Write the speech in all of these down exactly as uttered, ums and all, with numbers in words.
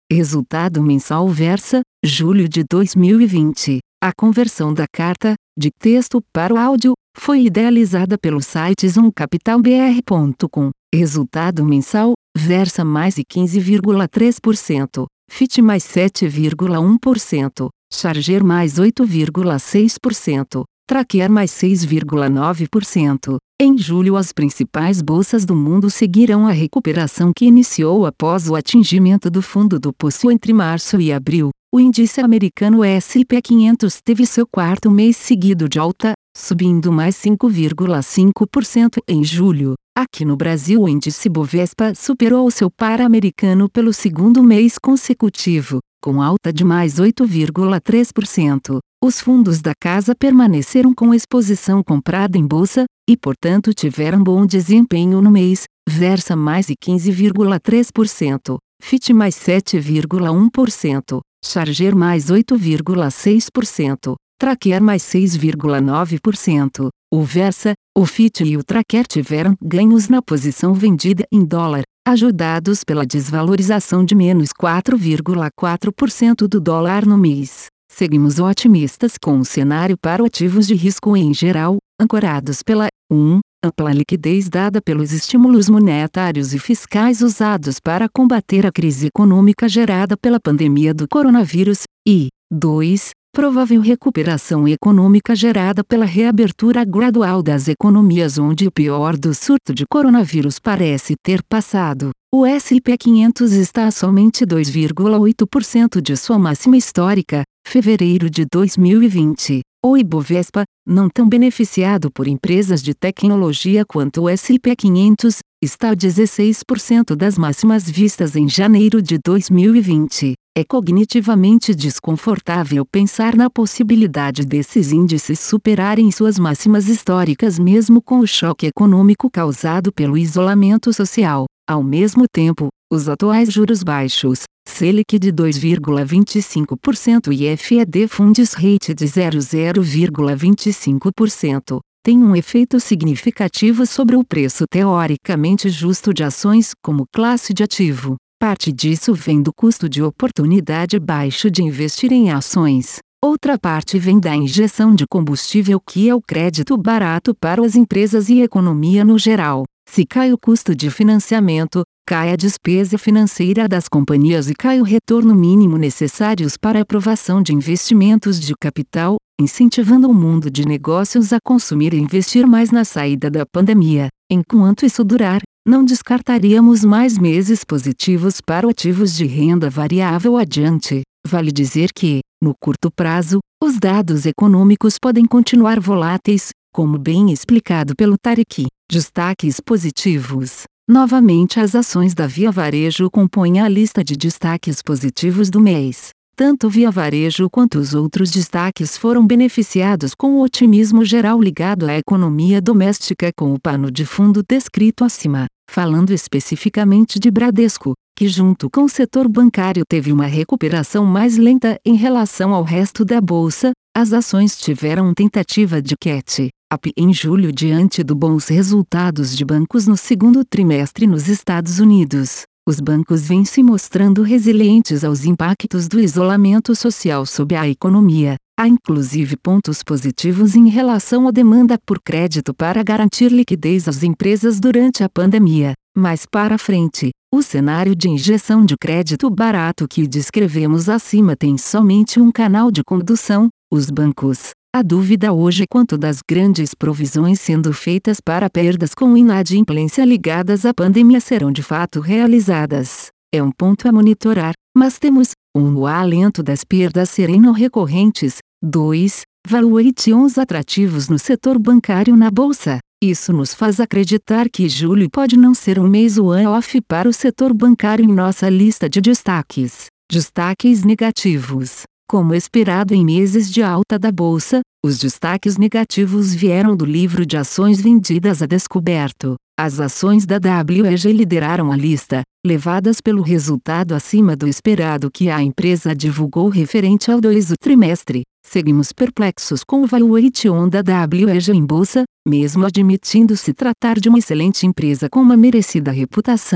Resultado mensal Versa, julho de dois mil e vinte. A conversão da carta, de texto para o áudio, foi idealizada pelo site zoom capital b r ponto com. Resultado mensal, Versa mais quinze vírgula três por cento, Fit mais sete vírgula um por cento, Charger mais oito vírgula seis por cento, Tracker mais seis vírgula nove por cento. Em julho as principais bolsas do mundo seguiram a recuperação que iniciou após o atingimento do fundo do poço entre março e abril. O índice americano S e P quinhentos teve seu quarto mês seguido de alta, subindo mais cinco vírgula cinco por cento em julho. Aqui no Brasil o índice Bovespa superou o seu par americano pelo segundo mês consecutivo, com alta de mais oito vírgula três por cento. Os fundos da casa permaneceram com exposição comprada em bolsa, e portanto tiveram bom desempenho no mês, Versa mais quinze vírgula três por cento, Fit mais sete vírgula um por cento, Charger mais oito vírgula seis por cento, Tracker mais seis vírgula nove por cento. O Versa, o Fit e o Tracker tiveram ganhos na posição vendida em dólar, ajudados pela desvalorização de menos quatro vírgula quatro por cento do dólar no mês. Seguimos otimistas com o cenário para ativos de risco em geral, ancorados pela um ampla liquidez dada pelos estímulos monetários e fiscais usados para combater a crise econômica gerada pela pandemia do coronavírus, e dois provável recuperação econômica gerada pela reabertura gradual das economias onde o pior do surto de coronavírus parece ter passado. O S e P quinhentos está a somente dois vírgula oito por cento de sua máxima histórica, fevereiro de dois mil e vinte. O Ibovespa, não tão beneficiado por empresas de tecnologia quanto o S e P quinhentos, está a dezesseis por cento das máximas vistas em janeiro de dois mil e vinte. É cognitivamente desconfortável pensar na possibilidade desses índices superarem suas máximas históricas mesmo com o choque econômico causado pelo isolamento social. Ao mesmo tempo, os atuais juros baixos, Selic de dois vírgula vinte e cinco por cento e F E D Funds Rate de zero vírgula vinte e cinco por cento, têm um efeito significativo sobre o preço teoricamente justo de ações como classe de ativo. Parte disso vem do custo de oportunidade baixo de investir em ações. Outra parte vem da injeção de combustível que é o crédito barato para as empresas e economia no geral. Se cai o custo de financiamento, cai a despesa financeira das companhias e cai o retorno mínimo necessários para a aprovação de investimentos de capital, incentivando o mundo de negócios a consumir e investir mais na saída da pandemia. Enquanto isso durar, não descartaríamos mais meses positivos para ativos de renda variável adiante. Vale dizer que, no curto prazo, os dados econômicos podem continuar voláteis, como bem explicado pelo Tarek. Destaques positivos. Novamente as ações da Via Varejo compõem a lista de destaques positivos do mês. Tanto Via Varejo quanto os outros destaques foram beneficiados com o otimismo geral ligado à economia doméstica com o pano de fundo descrito acima. Falando especificamente de Bradesco, que junto com o setor bancário teve uma recuperação mais lenta em relação ao resto da bolsa, as ações tiveram tentativa de catch-up em julho diante dos bons resultados de bancos no segundo trimestre nos Estados Unidos. Os bancos vêm se mostrando resilientes aos impactos do isolamento social sobre a economia. Há inclusive pontos positivos em relação à demanda por crédito para garantir liquidez às empresas durante a pandemia. Mais para frente, o cenário de injeção de crédito barato que descrevemos acima tem somente um canal de condução, os bancos. A dúvida hoje é quanto das grandes provisões sendo feitas para perdas com inadimplência ligadas à pandemia serão de fato realizadas. É um ponto a monitorar, mas temos, um, o alento das perdas serem não recorrentes, dois, valuations atrativos no setor bancário na bolsa. Isso nos faz acreditar que julho pode não ser um mês one-off para o setor bancário em nossa lista de destaques. Destaques negativos. Como esperado em meses de alta da bolsa, os destaques negativos vieram do livro de ações vendidas a descoberto. As ações da W E G lideraram a lista, levadas pelo resultado acima do esperado que a empresa divulgou referente ao dois trimestre. Seguimos perplexos com o valuation da W E G em bolsa, mesmo admitindo se tratar de uma excelente empresa com uma merecida reputação.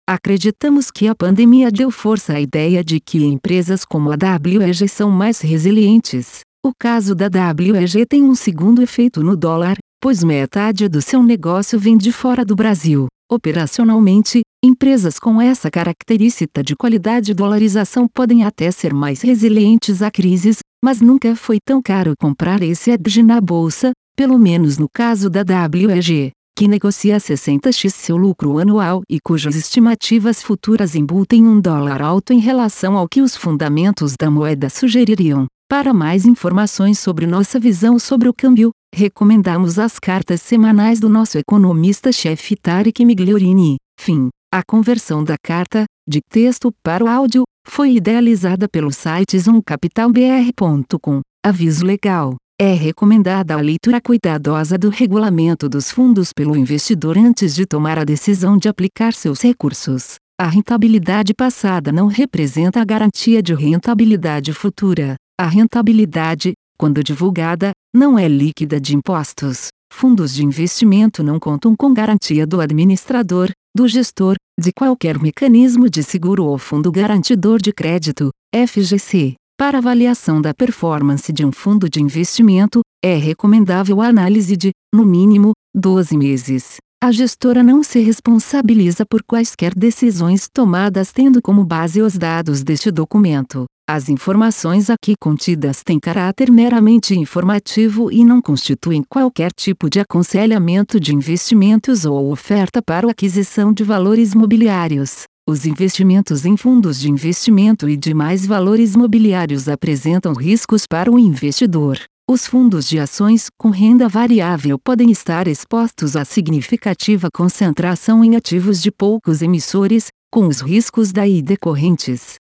Acreditamos que a pandemia deu força à ideia de que empresas como a W E G são mais resilientes. O caso da W E G tem um segundo efeito no dólar, pois metade do seu negócio vem de fora do Brasil. Operacionalmente, empresas com essa característica de qualidade e dolarização podem até ser mais resilientes a crises, mas nunca foi tão caro comprar esse edge na bolsa, pelo menos no caso da W E G, que negocia sessenta x seu lucro anual e cujas estimativas futuras embutem um dólar alto em relação ao que os fundamentos da moeda sugeririam. Para mais informações sobre nossa visão sobre o câmbio, recomendamos as cartas semanais do nosso economista-chefe Tarek Migliorini. Fim. A conversão da carta, de texto para o áudio, foi idealizada pelo site zoom capital b r ponto com. Aviso legal. É recomendada a leitura cuidadosa do regulamento dos fundos pelo investidor antes de tomar a decisão de aplicar seus recursos. A rentabilidade passada não representa a garantia de rentabilidade futura. A rentabilidade, quando divulgada, não é líquida de impostos. Fundos de investimento não contam com garantia do administrador, do gestor, de qualquer mecanismo de seguro ou fundo garantidor de crédito, F G C. Para avaliação da performance de um fundo de investimento, é recomendável a análise de, no mínimo, doze meses. A gestora não se responsabiliza por quaisquer decisões tomadas tendo como base os dados deste documento. As informações aqui contidas têm caráter meramente informativo e não constituem qualquer tipo de aconselhamento de investimentos ou oferta para a aquisição de valores mobiliários. Os investimentos em fundos de investimento e demais valores mobiliários apresentam riscos para o investidor. Os fundos de ações com renda variável podem estar expostos a significativa concentração em ativos de poucos emissores, com os riscos daí decorrentes.